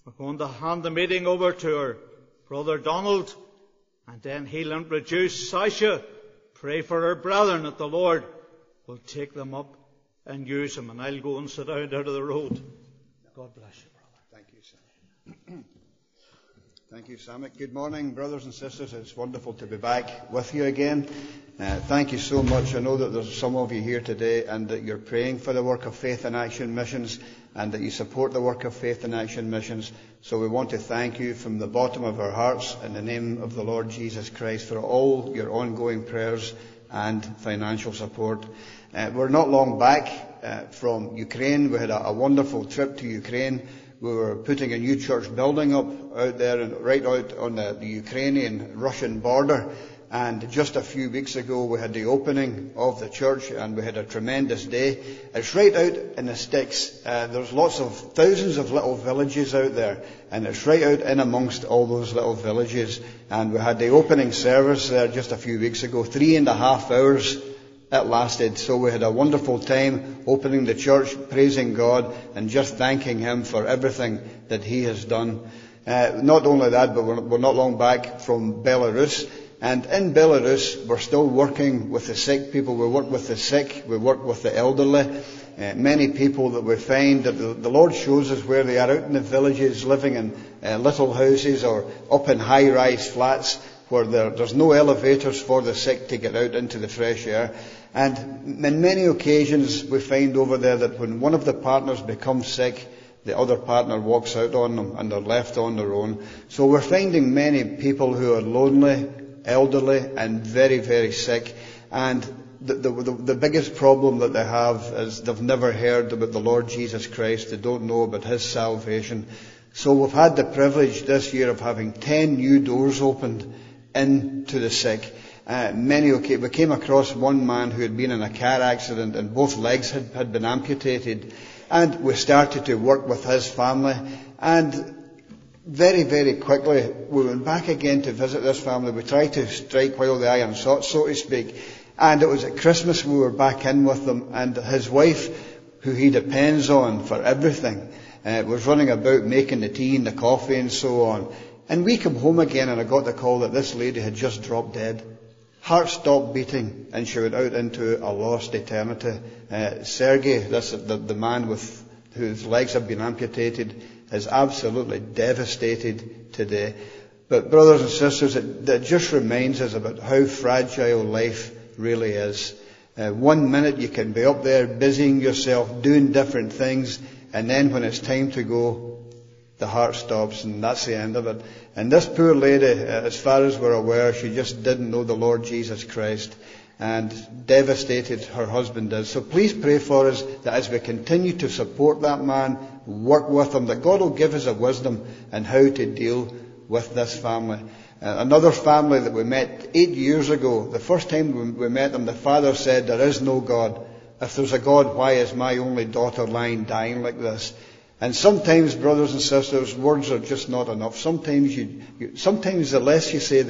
We're going to hand the meeting over to our brother Donald, and then he'll introduce Sasha, pray for our brethren that the Lord will take them up and use them. And I'll go and sit down out of the road. God bless you, brother. Thank you, Sam. Thank you, Sam. Good morning, brothers and sisters. It's wonderful to be back with you again. Thank you so much. I know that there's some of you here today and that you're praying for the work of Faith in Action Missions and that you support the work of Faith in Action Missions. So we want to thank you from the bottom of our hearts in the name of the Lord Jesus Christ for all your ongoing prayers and financial support. We're not long back from Ukraine. We had a wonderful trip to Ukraine. We were putting a new church building up out there, and right out on the Ukrainian-Russian border. And just a few weeks ago, we had the opening of the church, and we had a tremendous day. It's right out in the sticks. There's thousands of little villages out there, and it's right out in amongst all those little villages. And we had the opening service there just a few weeks ago, 3.5 hours. It lasted. So we had a wonderful time opening the church, praising God and just thanking Him for everything that He has done. Not only that, but we're not long back from Belarus. And in Belarus, we're still working with the sick people. We work with the sick. We work with the elderly. Many people that we find that the Lord shows us where they are out in the villages, living in little houses or up in high-rise flats where there's no elevators for the sick to get out into the fresh air. And on many occasions we find over there that when one of the partners becomes sick, the other partner walks out on them and they're left on their own. So we're finding many people who are lonely, elderly and very, very sick. And the biggest problem that they have is they've never heard about the Lord Jesus Christ. They don't know about His salvation. So we've had the privilege this year of having 10 new doors opened into the sick. We came across one man who had been in a car accident and both legs had been amputated, and we started to work with his family, and very, very quickly we went back again to visit this family. We tried to strike while the iron's hot, so to speak, and it was at Christmas we were back in with them, and his wife, who he depends on for everything, was running about making the tea and the coffee and so on. And we come home again and I got the call that this lady had just dropped dead. Heart stopped beating and she went out into a lost eternity. Sergei, the man whose legs have been amputated, is absolutely devastated today. But brothers and sisters, that just reminds us about how fragile life really is. 1 minute you can be up there busying yourself, doing different things, and then when it's time to go, the heart stops, and that's the end of it. And this poor lady, as far as we're aware, she just didn't know the Lord Jesus Christ, and devastated her husband is. So please pray for us that as we continue to support that man, work with him, that God will give us a wisdom in how to deal with this family. Another family that we met 8 years ago, the first time we met them, the father said, "There is no God. If there's a God, why is my only daughter lying dying like this?" And sometimes, brothers and sisters, words are just not enough. Sometimes sometimes the less you say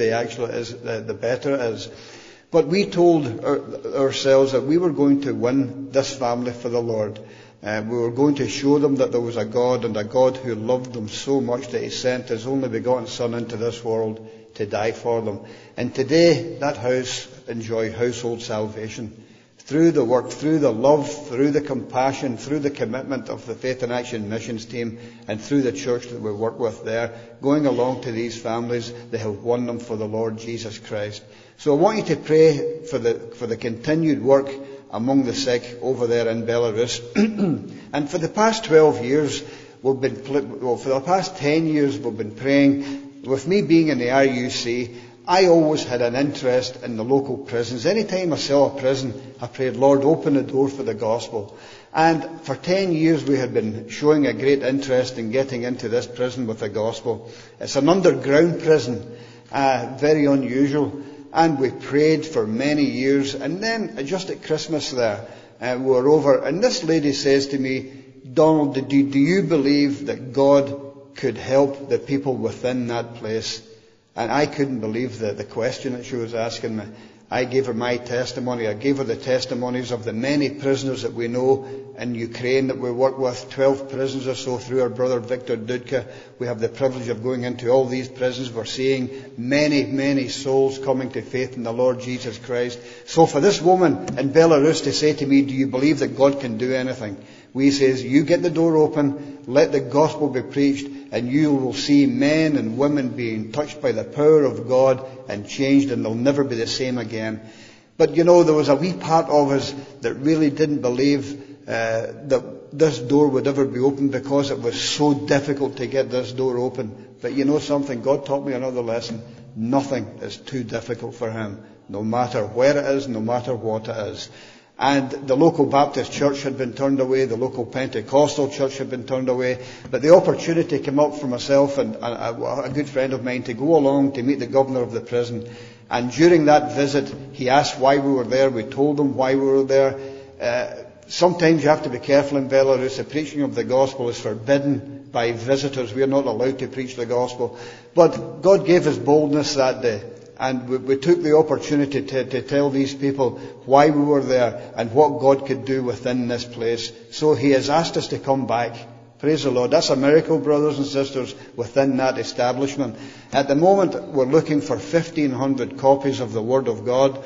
the better it is. But we told ourselves that we were going to win this family for the Lord. We were going to show them that there was a God, and a God who loved them so much that He sent His only begotten Son into this world to die for them. And today, that house enjoy household salvation. Through the work, through the love, through the compassion, through the commitment of the Faith in Action missions team, and through the church that we work with there, going along to these families, they have won them for the Lord Jesus Christ. So I want you to pray for the continued work among the sick over there in Belarus. And for the past 12 years, for the past 10 years, we've been praying. With me being in the RUC, I always had an interest in the local prisons. Anytime I saw a prison, I prayed, "Lord, open the door for the gospel." And for 10 years we had been showing a great interest in getting into this prison with the gospel. It's an underground prison, very unusual. And we prayed for many years. And then just at Christmas there, we were over, and this lady says to me, "Donald, do you believe that God could help the people within that place?" And I couldn't believe the question that she was asking me. I gave her my testimony. I gave her the testimonies of the many prisoners that we know in Ukraine that we work with, 12 prisons or so through our brother Victor Dudka. We have the privilege of going into all these prisons. We're seeing many, many souls coming to faith in the Lord Jesus Christ. So for this woman in Belarus to say to me, do you believe that God can do anything? We says, you get the door open, let the gospel be preached, and you will see men and women being touched by the power of God and changed, and they'll never be the same again. But there was a wee part of us that really didn't believe that this door would ever be open, because it was so difficult to get this door open. But you know something? God taught me another lesson. Nothing is too difficult for Him, no matter where it is, no matter what it is. And the local Baptist church had been turned away, the local Pentecostal church had been turned away, but the opportunity came up for myself and a good friend of mine to go along to meet the governor of the prison. And during that visit, he asked why we were there. We told him why we were there. Sometimes you have to be careful in Belarus. The preaching of the gospel is forbidden by visitors. We are not allowed to preach the gospel. But God gave us boldness that day. And we took the opportunity to tell these people why we were there and what God could do within this place. So He has asked us to come back. Praise the Lord. That's a miracle, brothers and sisters, within that establishment. At the moment, we're looking for 1,500 copies of the Word of God.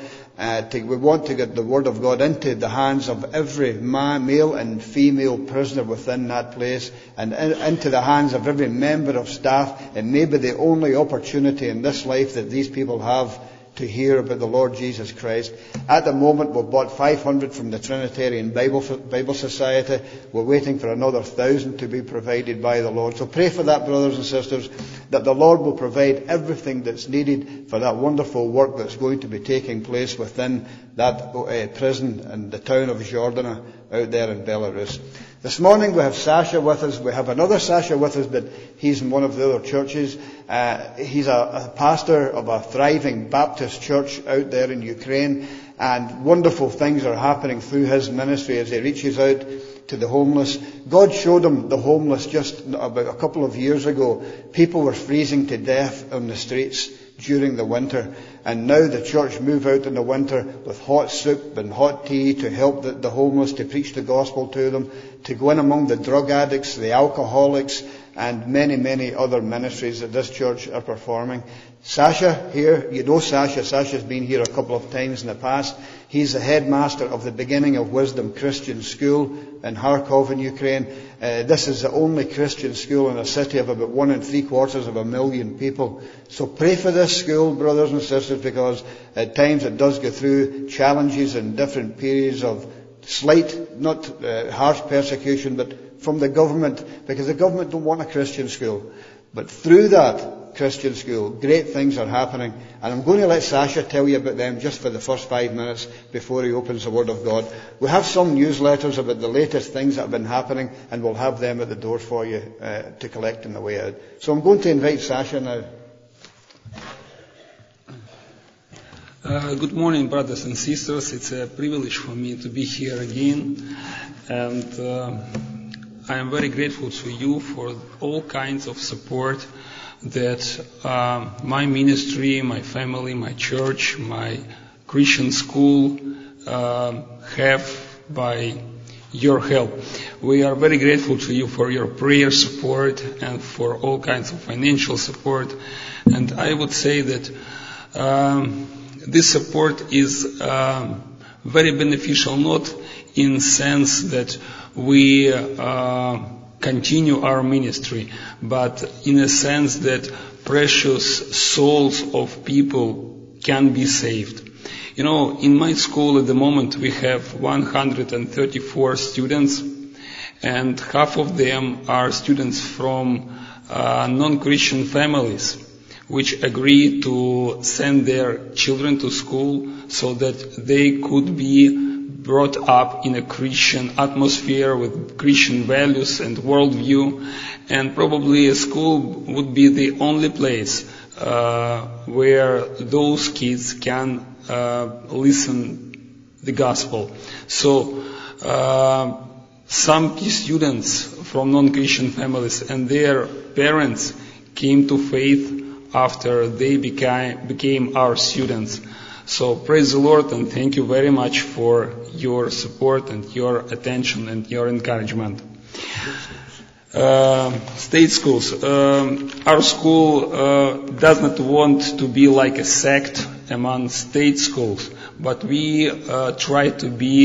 We want to get the Word of God into the hands of every male and female prisoner within that place, and into the hands of every member of staff. It may be the only opportunity in this life that these people have to hear about the Lord Jesus Christ. At the moment, we've bought 500 from the Trinitarian Bible Society. We're waiting for another 1,000 to be provided by the Lord. So pray for that, brothers and sisters, that the Lord will provide everything that's needed for that wonderful work that's going to be taking place within that prison in the town of Jordana out there in Belarus. This morning we have Sasha with us. We have another Sasha with us, but he's in one of the other churches. He's a pastor of a thriving Baptist church out there in Ukraine, and wonderful things are happening through his ministry as he reaches out to the homeless. God showed him the homeless just about a couple of years ago. People were freezing to death on the streets during the winter, and now the church move out in the winter with hot soup and hot tea to help the homeless, to preach the gospel to them, to go in among the drug addicts, the alcoholics, and many, many other ministries that this church are performing. Sasha here, you know Sasha. Sasha's been here a couple of times in the past. He's the headmaster of the Beginning of Wisdom Christian School in Kharkov in Ukraine. This is the only Christian school in a city of about 1.75 million people. So pray for this school, brothers and sisters, because at times it does go through challenges and different periods of slight, not harsh persecution, but from the government, because the government don't want a Christian school. But through that Christian school, great things are happening. And I'm going to let Sasha tell you about them just for the first 5 minutes before he opens the Word of God. We have some newsletters about the latest things that have been happening, and we'll have them at the door for you to collect on the way out. So I'm going to invite Sasha now. Good morning, brothers and sisters. It's a privilege for me to be here again. And I am very grateful to you for all kinds of support that my ministry, my family, my church, my Christian school have by your help. We are very grateful to you for your prayer support and for all kinds of financial support. And I would say that this support is very beneficial, not in sense that we continue our ministry, but in a sense that precious souls of people can be saved. You know, in my school at the moment we have 134 students, and half of them are students from non-Christian families, which agree to send their children to school so that they could be brought up in a Christian atmosphere with Christian values and worldview, and probably a school would be the only place where those kids can listen the gospel. So some students from non-Christian families and their parents came to faith after they became our students. So praise the Lord, and thank you very much for your support and your attention and your encouragement. State schools. Our school does not want to be like a sect among state schools, but we try to be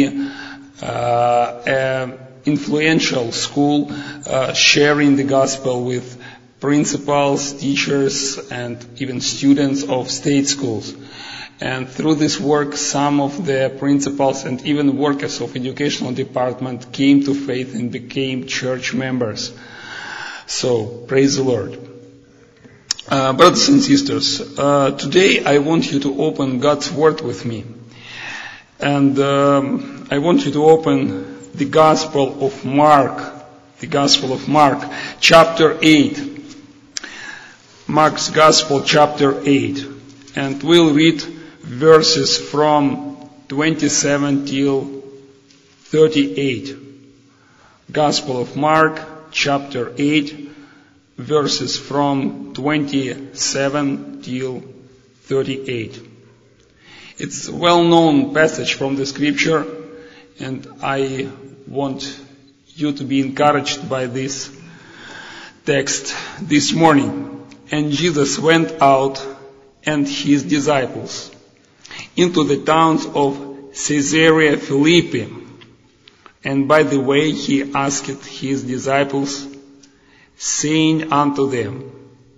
an influential school, sharing the gospel with principals, teachers, and even students of state schools. And through this work, some of the principals and even workers of educational department came to faith and became church members. So, praise the Lord. Brothers and sisters, today I want you to open God's Word with me. And I want you to open the Gospel of Mark. The Gospel of Mark, chapter 8. Mark's Gospel, chapter 8. And we'll read verses from 27 till 38. Gospel of Mark, chapter 8, verses from 27 till 38. It's a well-known passage from the scripture, and I want you to be encouraged by this text this morning. And Jesus went out and his disciples into the towns of Caesarea Philippi. And by the way, he asked his disciples, saying unto them,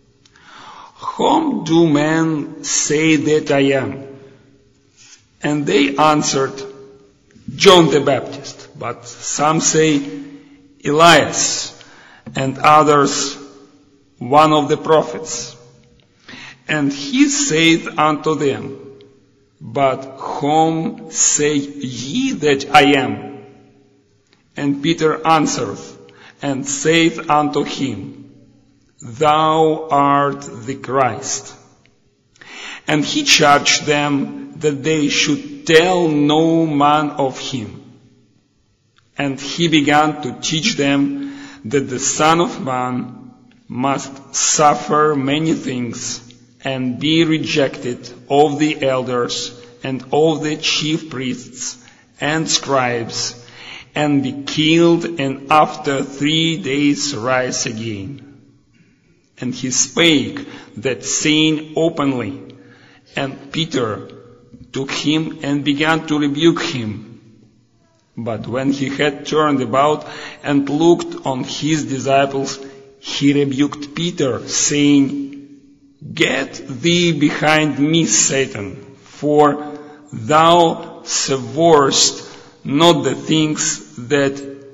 Whom do men say that I am? And they answered, John the Baptist, but some say Elias, and others one of the prophets. And he saith unto them, But whom say ye that I am? And Peter answereth, and saith unto him, Thou art the Christ. And he charged them that they should tell no man of him. And he began to teach them that the Son of Man must suffer many things, and be rejected of the elders and of the chief priests and scribes, and be killed, and after 3 days rise again. And he spake that saying openly, and Peter took him and began to rebuke him. But when he had turned about and looked on his disciples, he rebuked Peter, saying, Get thee behind me, Satan, for thou savourest not the things that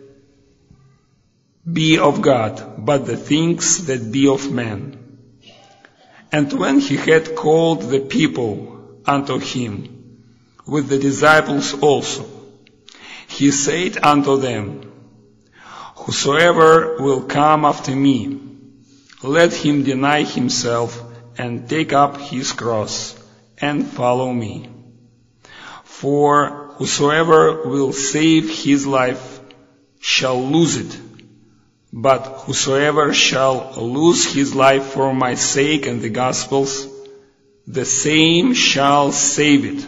be of God, but the things that be of man. And when he had called the people unto him, with the disciples also, he said unto them, Whosoever will come after me, let him deny himself, and take up his cross, and follow me. For whosoever will save his life shall lose it, but whosoever shall lose his life for my sake and the gospel's, the same shall save it.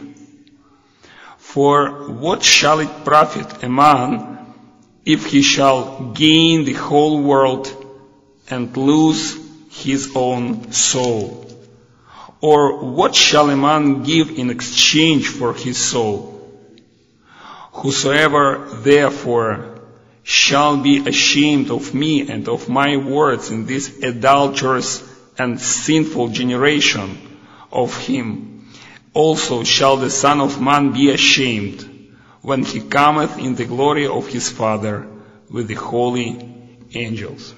For what shall it profit a man if he shall gain the whole world and lose his own soul? Or what shall a man give in exchange for his soul? Whosoever therefore shall be ashamed of me and of my words in this adulterous and sinful generation, of him also shall the Son of Man be ashamed, when he cometh in the glory of his Father with the holy angels.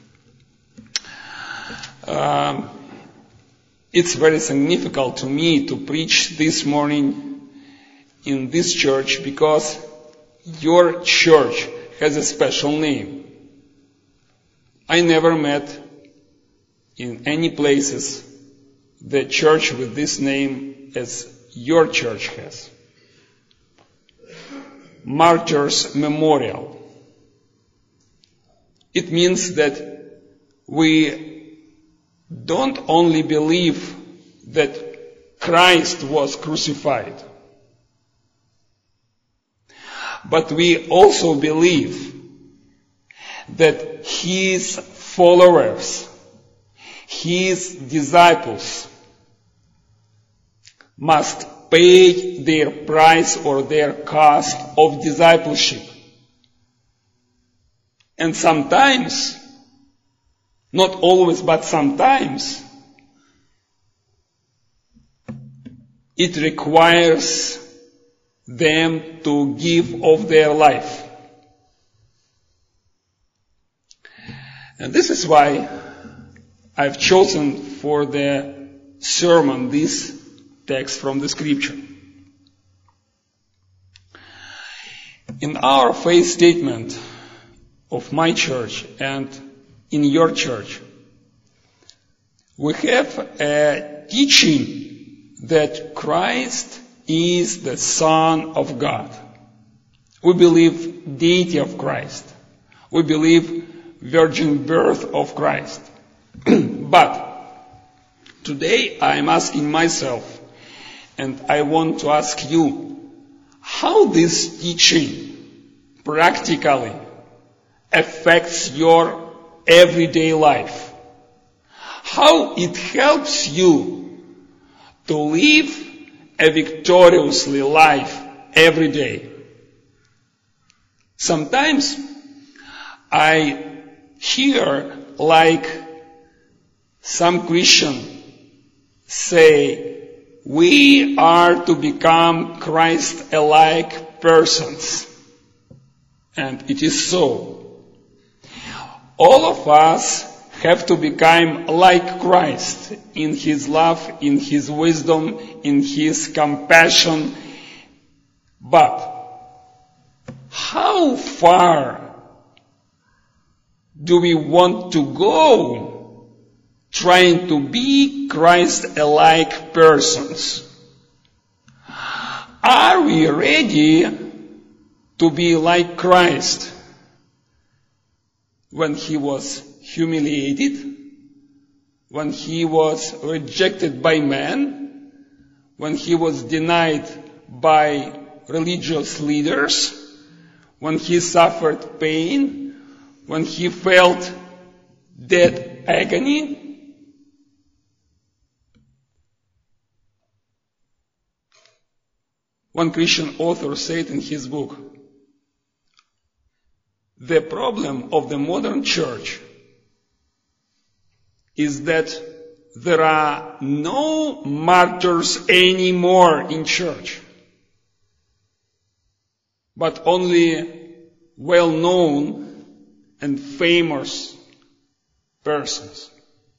It's very significant to me to preach this morning in this church, because your church has a special name. I never met in any places the church with this name as your church has. Martyrs Memorial. It means that we don't only believe that Christ was crucified. But we also believe that his followers, his disciples, must pay their price or their cost of discipleship. And sometimes, not always, but sometimes, it requires them to give of their life. And this is why I've chosen for the sermon this text from the scripture. In our faith statement of my church and in your church, we have a teaching that Christ is the Son of God. We believe deity of Christ. We believe virgin birth of Christ. But today I am asking myself, and I want to ask you, how this teaching practically affects your everyday life. How it helps you to live a victoriously life every day. Sometimes I hear like some Christians say, we are to become Christ-alike persons. And it is so. All of us have to become like Christ in his love, in his wisdom, in his compassion. But how far do we want to go trying to be Christ-alike persons? Are we ready to be like Christ when he was humiliated, when he was rejected by men, when he was denied by religious leaders, when he suffered pain, when he felt death agony? One Christian author said in his book, the problem of the modern church is that there are no martyrs anymore in church, but only well-known and famous persons.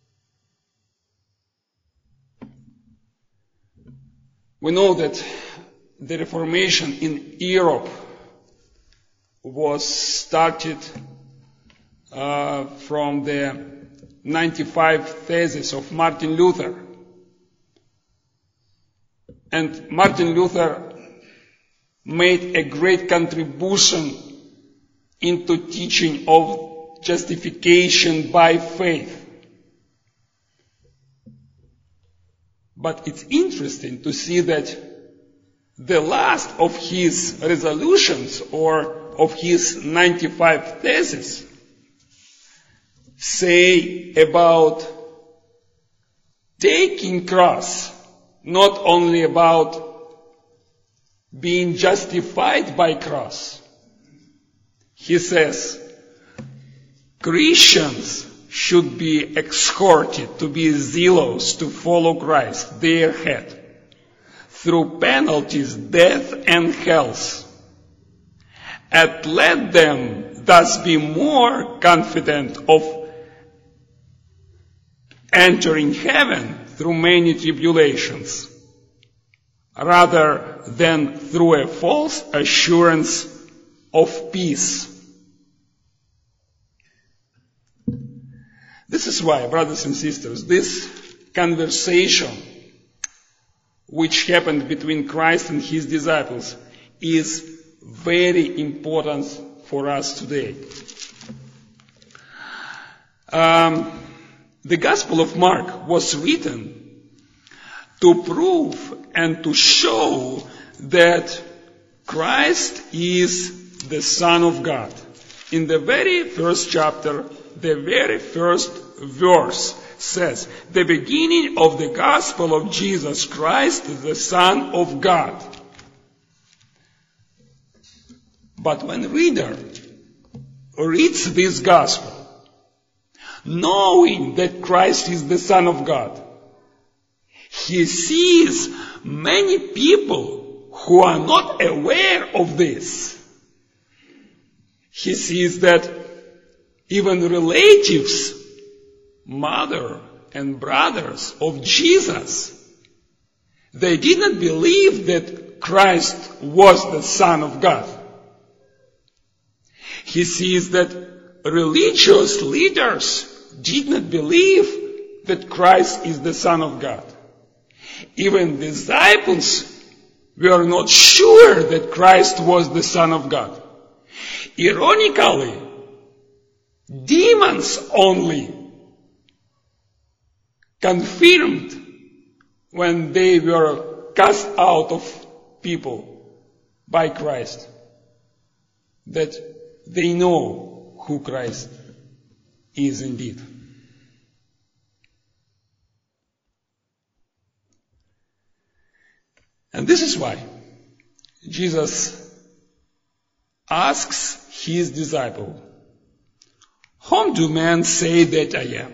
We know that the Reformation in Europe was started from the 95 Theses of Martin Luther. And Martin Luther made a great contribution into teaching of justification by faith. But it's interesting to see that the last of his resolutions or of his 95 Theses say about taking cross, not only about being justified by cross. He says, Christians should be exhorted to be zealous to follow Christ, their head, through penalties, death, and hells. And let them thus be more confident of entering heaven through many tribulations, rather than through a false assurance of peace. This is why, brothers and sisters, this conversation which happened between Christ and his disciples is very important for us today. The Gospel of Mark was written to prove and to show that Christ is the Son of God. In the very first chapter, the very first verse says, the beginning of the gospel of Jesus Christ, the Son of God. But when reader reads this gospel, knowing that Christ is the Son of God, he sees many people who are not aware of this. He sees that even relatives, mother and brothers of Jesus, they did not believe that Christ was the Son of God. He sees that religious leaders did not believe that Christ is the Son of God. Even disciples were not sure that Christ was the Son of God. Ironically, demons only confirmed when they were cast out of people by Christ that they know who Christ is indeed. And this is why Jesus asks his disciple, whom do men say that I am?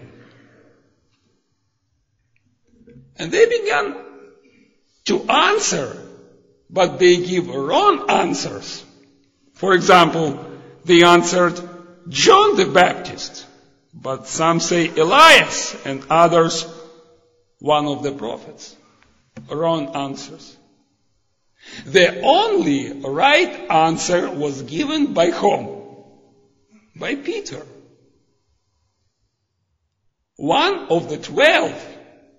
And they began to answer, but they give wrong answers. For example, they answered John the Baptist, but some say Elias, and others one of the prophets. Wrong answers. The only right answer was given by whom? By Peter. One of the 12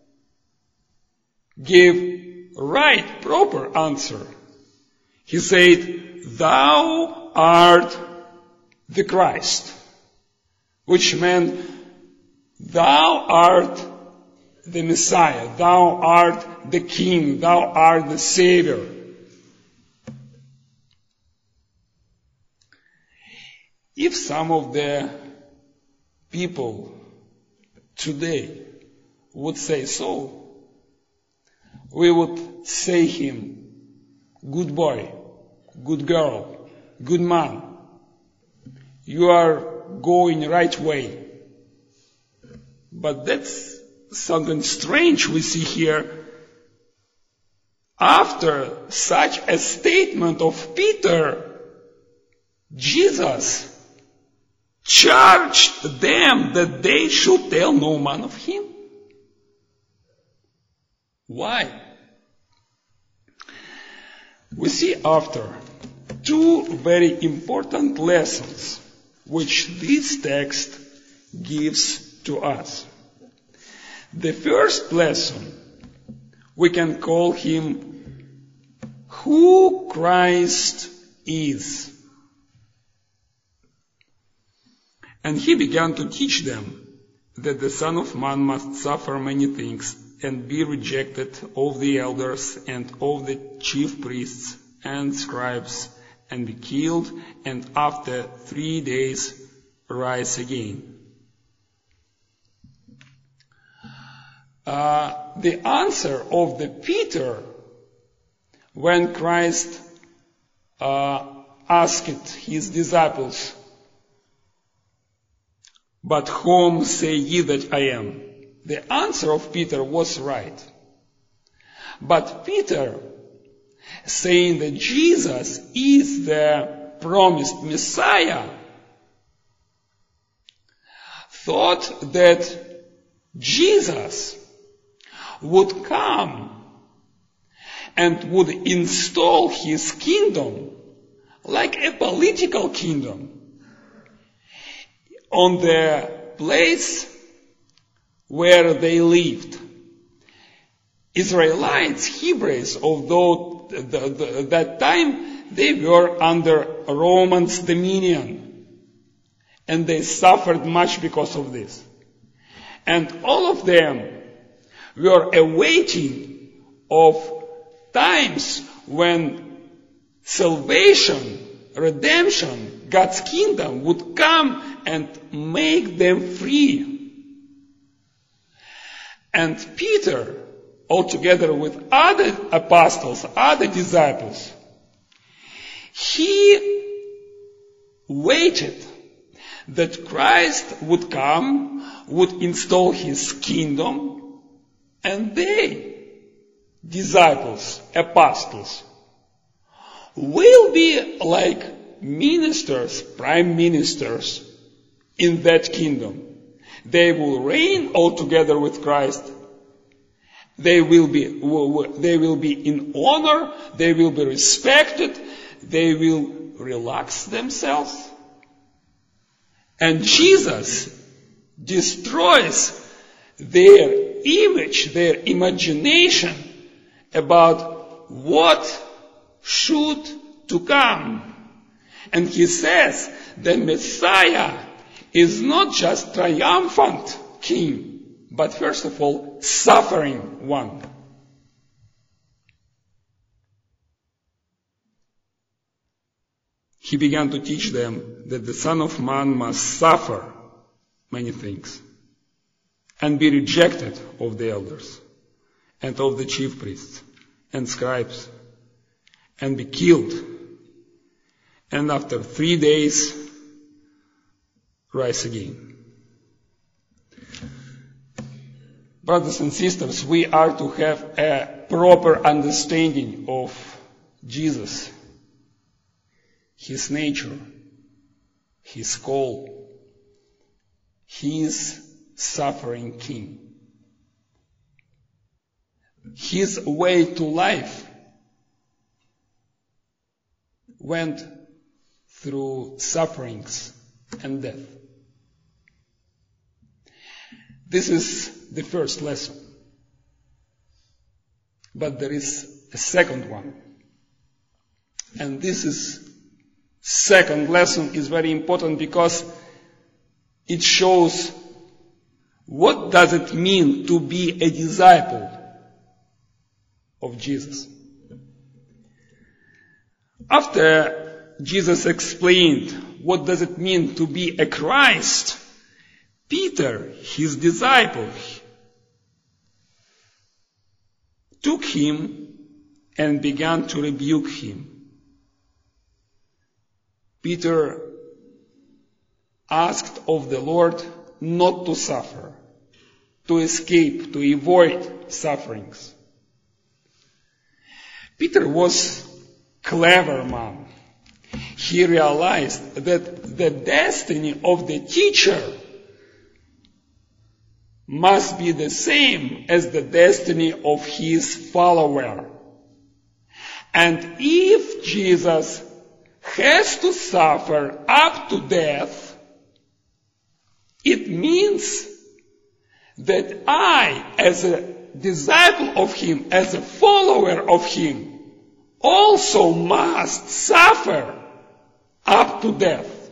gave right, proper answer. He said, "Thou art the Christ," which meant, thou art the Messiah, thou art the King, thou art the Savior. If some of the people today would say so, we would say him, good boy, good girl, good man, you are going right way. But that's something strange we see here. After such a statement of Peter, Jesus charged them that they should tell no man of him. Why? We see after two very important lessons which this text gives to us. The first lesson, we can call him who Christ is. And he began to teach them that the Son of Man must suffer many things and be rejected of the elders and of the chief priests and scribes and be killed and after 3 days rise again. The answer of the Peter when Christ asked his disciples, "But whom say ye that I am?" The answer of Peter was right. But Peter, saying that Jesus is the promised Messiah, thought that Jesus would come and would install his kingdom like a political kingdom on the place where they lived. Israelites, Hebrews, although that time they were under Romans' dominion, and they suffered much because of this. And all of them were awaiting of times when salvation, redemption, God's kingdom would come and make them free. And Peter, altogether with other apostles, other disciples, he waited that Christ would come, would install his kingdom, and they, disciples, apostles, will be like ministers, prime ministers in that kingdom. They will reign all together with Christ. They will be in honor. They will be respected. They will relax themselves. And Jesus destroys their image, their imagination about what should to come. And he says the Messiah is not just triumphant king, but first of all, suffering one. He began to teach them that the Son of Man must suffer many things and be rejected of the elders and of the chief priests and scribes and be killed, and after 3 days rise again. Brothers and sisters, we are to have a proper understanding of Jesus, his nature, his call, his suffering king. His way to life went through sufferings and death. This is the first lesson. But there is a second one. And this second lesson is very important because it shows what does it mean to be a disciple of Jesus. After Jesus explained what does it mean to be a Christ, Peter, his disciple, took him and began to rebuke him. Peter asked of the Lord not to suffer, to escape, to avoid sufferings. Peter was a clever man. He realized that the destiny of the teacher must be the same as the destiny of his follower. And if Jesus has to suffer up to death, it means that I, as a disciple of him, as a follower of him, also must suffer up to death.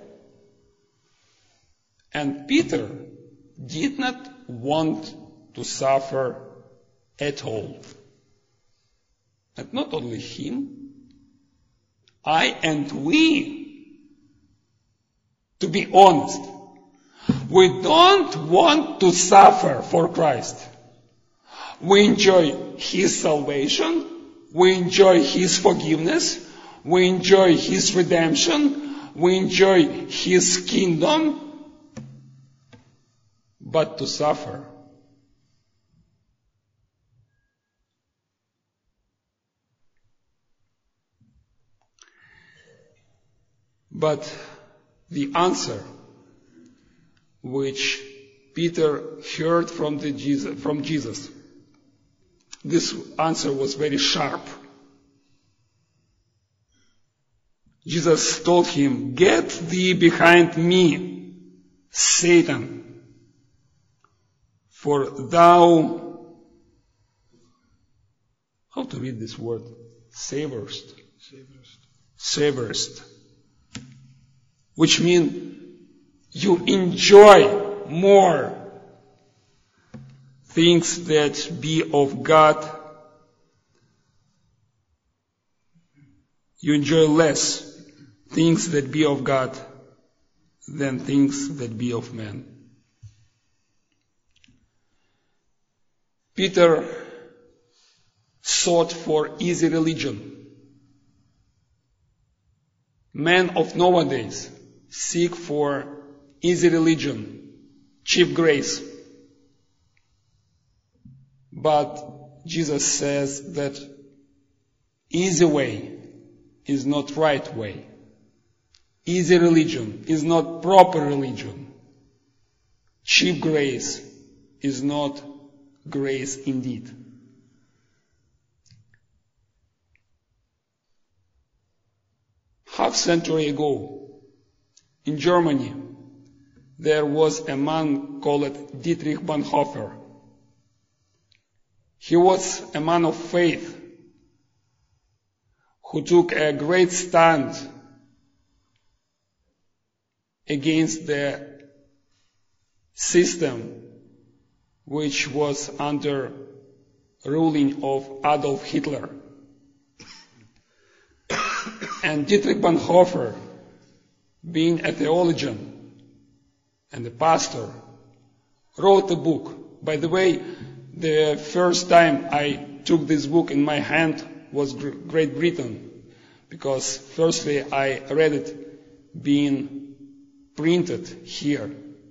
And Peter did not want to suffer at all. And not only him, I and we, to be honest, we don't want to suffer for Christ. We enjoy his salvation, we enjoy his forgiveness, we enjoy his redemption, we enjoy his kingdom, but to suffer. But the answer which Peter heard from Jesus, this answer was very sharp. Jesus told him, "Get thee behind me, Satan, for thou," how to read this word? Savorest. Which means you enjoy more things that be of God you enjoy less things that be of God than things that be of man. Peter sought for easy religion. Men of nowadays seek for easy religion, cheap grace. But Jesus says that easy way is not right way. Easy religion is not proper religion. Cheap grace is not grace indeed. Half century ago, in Germany, there was a man called Dietrich Bonhoeffer. He was a man of faith who took a great stand against the system which was under ruling of Adolf Hitler. And Dietrich Bonhoeffer, being a theologian and a pastor, wrote a book. By the way, the first time I took this book in my hand was Great Britain, because firstly I read it being printed here.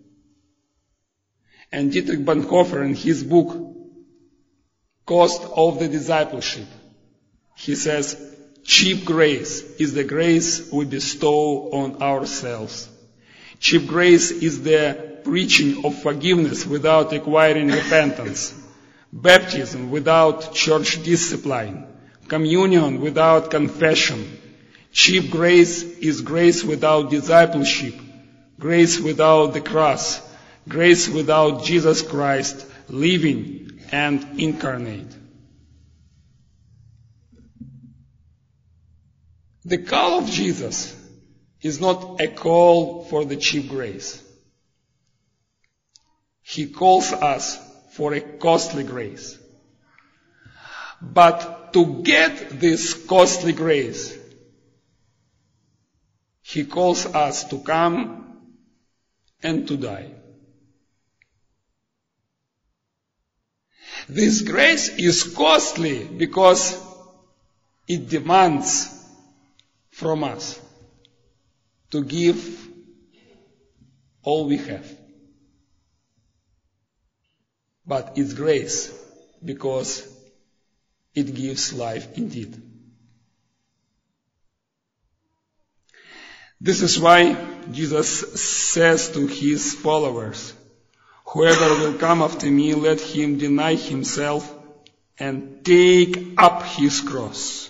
And Dietrich Bonhoeffer in his book, Cost of the Discipleship, he says, cheap grace is the grace we bestow on ourselves. Cheap grace is the preaching of forgiveness without acquiring repentance, baptism without church discipline, communion without confession. Cheap grace is grace without discipleship, grace without the cross, grace without Jesus Christ living and incarnate. The call of Jesus is not a call for the cheap grace. He calls us for a costly grace. But to get this costly grace, He calls us to come and to die. This grace is costly because it demands from us to give all we have. But it's grace because it gives life indeed. This is why Jesus says to His followers, whoever will come after me, let him deny himself and take up his cross.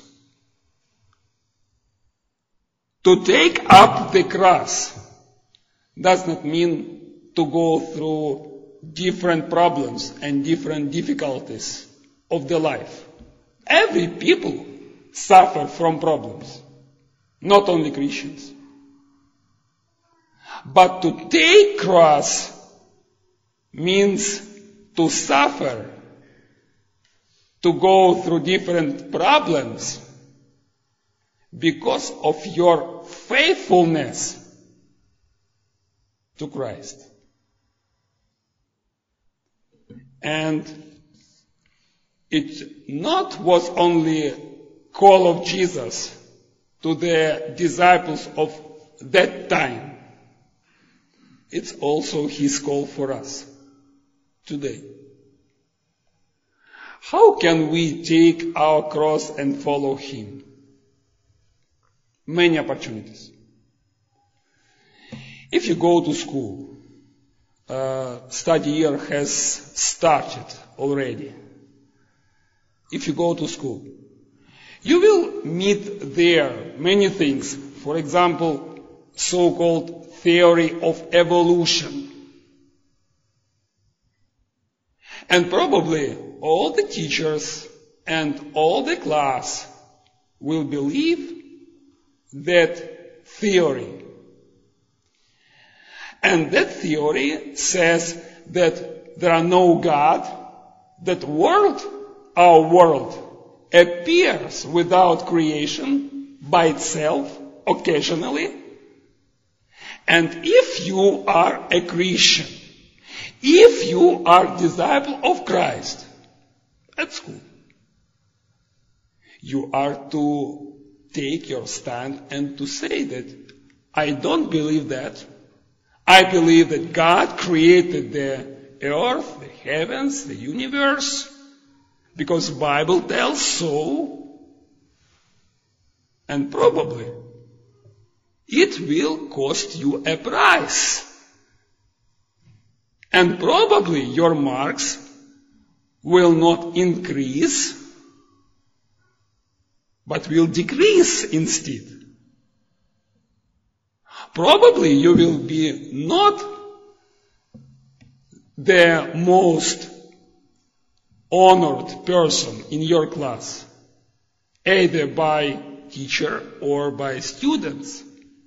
To take up the cross does not mean to go through different problems and different difficulties of the life. Every people suffer from problems, not only Christians. But to take cross means to suffer, to go through different problems because of your faithfulness to Christ. And it not was only call of Jesus to the disciples of that time. It's also His call for us today. How can we take our cross and follow Him? Many opportunities. If you go to school, study year has started already. If you go to school, you will meet there many things. For example, so-called theory of evolution. And probably all the teachers and all the class will believe that theory. And that theory says that there are no God, that our world appears without creation by itself, occasionally. And if you are a Christian, if you are a disciple of Christ, that's cool. You are to take your stand and to say that I don't believe that. I believe that God created the earth, the heavens, the universe, because the Bible tells so. And probably it will cost you a price. And probably your marks will not increase, but will decrease instead. Probably you will be not the most honored person in your class, either by teacher or by students.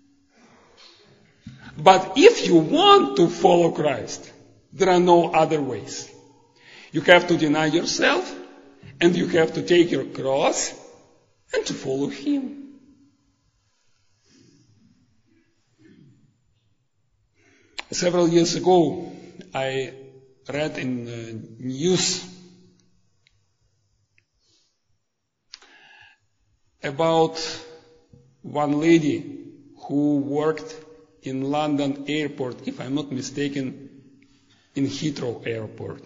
But if you want to follow Christ, there are no other ways. You have to deny yourself, and you have to take your cross and to follow Him. Several years ago, I read in the news about one lady who worked in London airport, if I'm not mistaken, in Heathrow airport.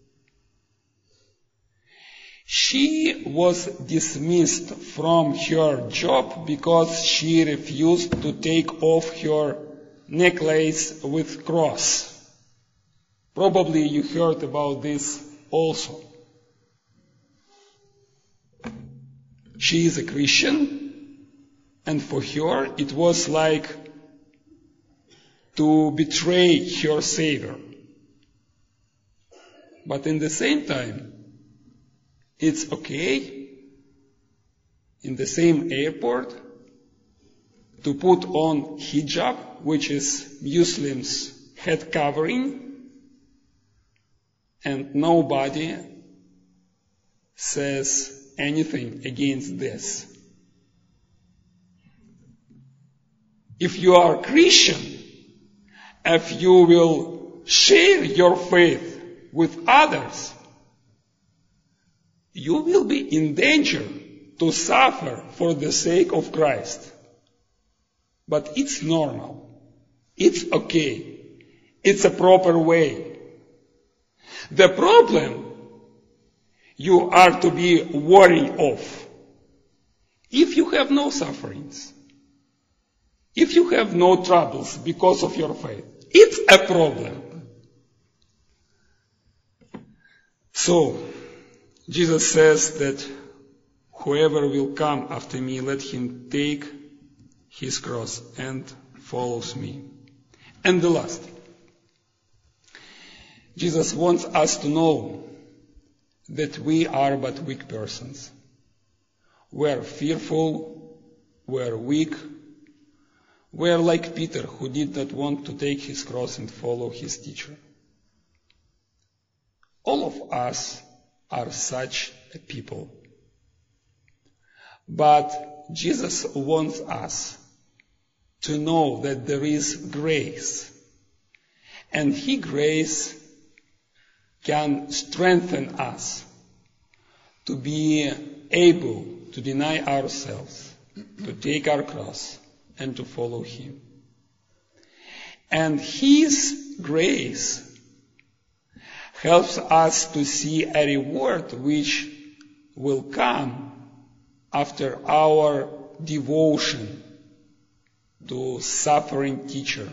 She was dismissed from her job because she refused to take off her necklace with cross. Probably you heard about this also. She is a Christian, and for her it was like to betray her Savior. But in the same time, it's okay in the same airport to put on hijab, which is Muslims' head covering, and nobody says anything against this. If you are Christian, if you will share your faith with others, you will be in danger to suffer for the sake of Christ. But it's normal. It's okay. It's a proper way. The problem you are to be worried of, if you have no sufferings, if you have no troubles because of your faith, it's a problem. So, Jesus says that whoever will come after me, let him take his cross and follows me. And the last, Jesus wants us to know that we are but weak persons. We are fearful, we are weak, we are like Peter, who did not want to take his cross and follow his teacher. All of us are such a people. But Jesus wants us to know that there is grace. And His grace can strengthen us to be able to deny ourselves, to take our cross, and to follow Him. And His grace helps us to see a reward which will come after our devotion to suffering teacher.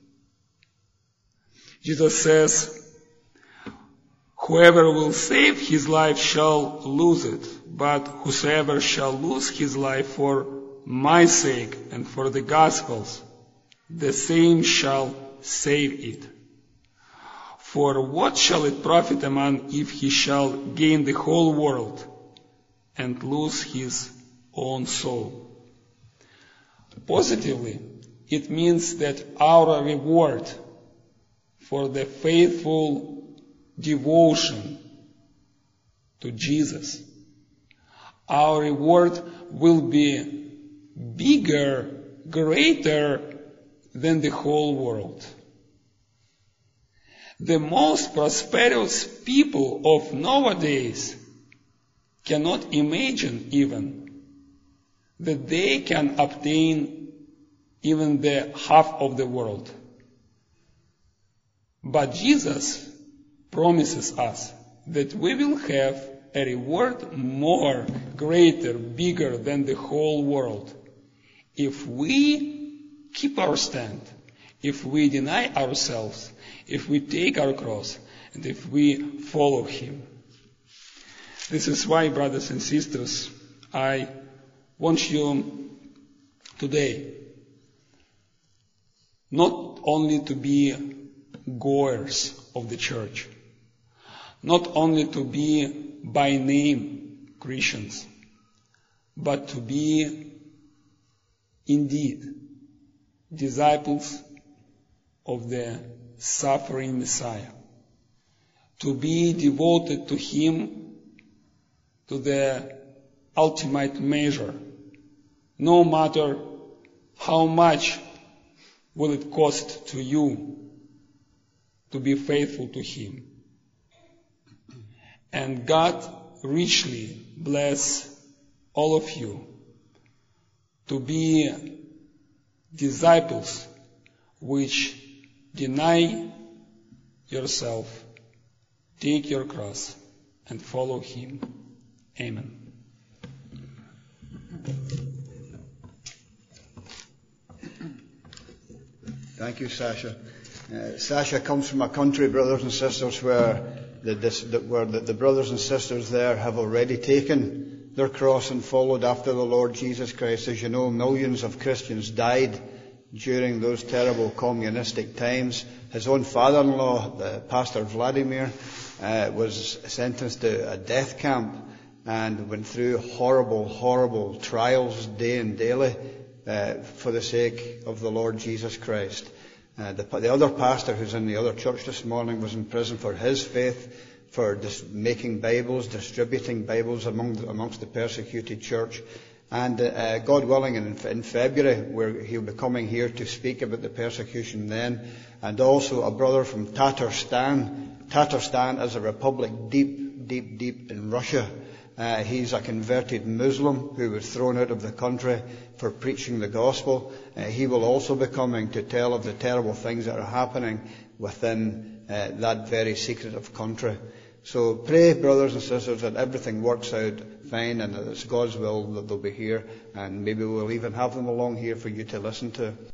Jesus says, whoever will save his life shall lose it, but whosoever shall lose his life for my sake and for the gospel's, the same shall save it. For what shall it profit a man if he shall gain the whole world and lose his own soul? Positively, it means that our reward for the faithful devotion to Jesus, our reward will be bigger, greater than the whole world. The most prosperous people of nowadays cannot imagine even that they can obtain even the half of the world. But Jesus promises us that we will have a reward more greater, bigger than the whole world if we keep our stand, if we deny ourselves, if we take our cross, and if we follow Him. This is why, brothers and sisters, I want you today not only to be goers of the church, not only to be by name Christians, but to be indeed disciples of the suffering Messiah, to be devoted to Him to the ultimate measure, no matter how much will it cost to you to be faithful to Him. And God richly bless all of you to be disciples which deny yourself, take your cross, and follow Him. Amen. Thank you, Sasha. Sasha comes from a country, brothers and sisters, where the brothers and sisters there have already taken their cross and followed after the Lord Jesus Christ. As you know, millions of Christians died during those terrible communistic times. His own father-in-law, Pastor Vladimir, was sentenced to a death camp and went through horrible, horrible trials day and daily for the sake of the Lord Jesus Christ. The other pastor who's in the other church this morning was in prison for his faith, for making Bibles, distributing Bibles amongst the persecuted church. And God willing, in February, where he'll be coming here to speak about the persecution then. And also a brother from Tatarstan. Tatarstan is a republic deep in Russia. He's a converted Muslim who was thrown out of the country for preaching the gospel. He will also be coming to tell of the terrible things that are happening within that very secretive country. So pray, brothers and sisters, that everything works out fine and that it's God's will that they'll be here, and maybe we'll even have them along here for you to listen to.